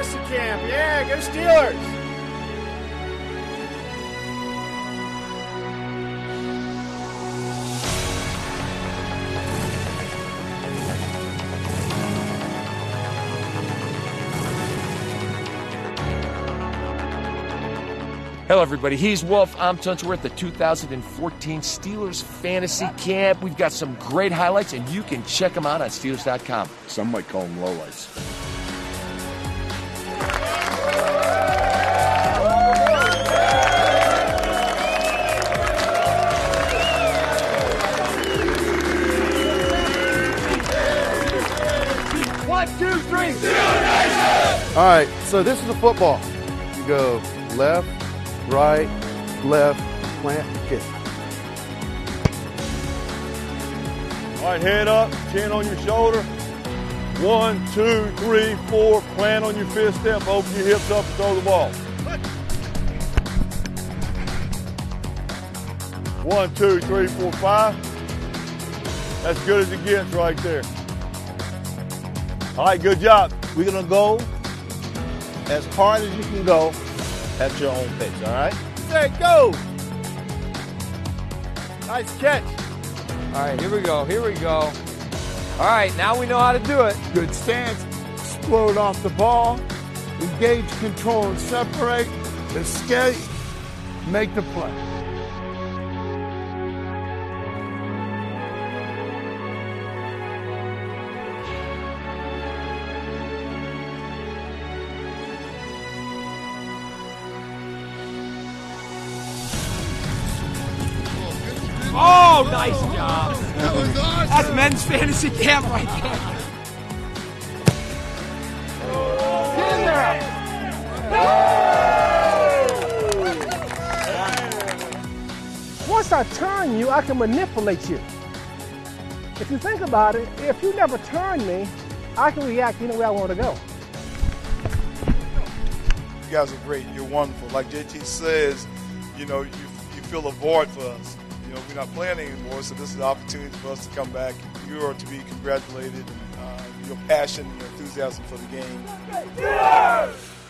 Fantasy Camp. Yeah, go Steelers. Hello, everybody. He's Wolf. I'm Tunch. We're at the 2014 Steelers Fantasy Camp. We've got some great highlights, and you can check them out on Steelers.com. Some might call them lowlights. One, two, three. All right, so this is a football. You go left, right, left, plant, kick. All right, head up, chin on your shoulder. 1, 2, 3, 4. Plant on your fifth step. Open your hips up and throw the ball. 1, 2, 3, 4, 5. That's good as it gets right there. All right, good job. We're going to go as hard as you can go at your own pace, all right? Set, go. Nice catch. All right, here we go. All right, now we know how to do it. Good stance, explode off the ball, engage, control, and separate, escape, make the play. Oh, nice job. That was awesome. That's men's fantasy camp right there. Get in there. Once I turn you, I can manipulate you. If you think about it, if you never turn me, I can react any way I want to go. You guys are great. You're wonderful. Like JT says, you fill a void for us. We're not playing anymore, so this is an opportunity for us to come back. You are to be congratulated. Your passion, your enthusiasm for the game.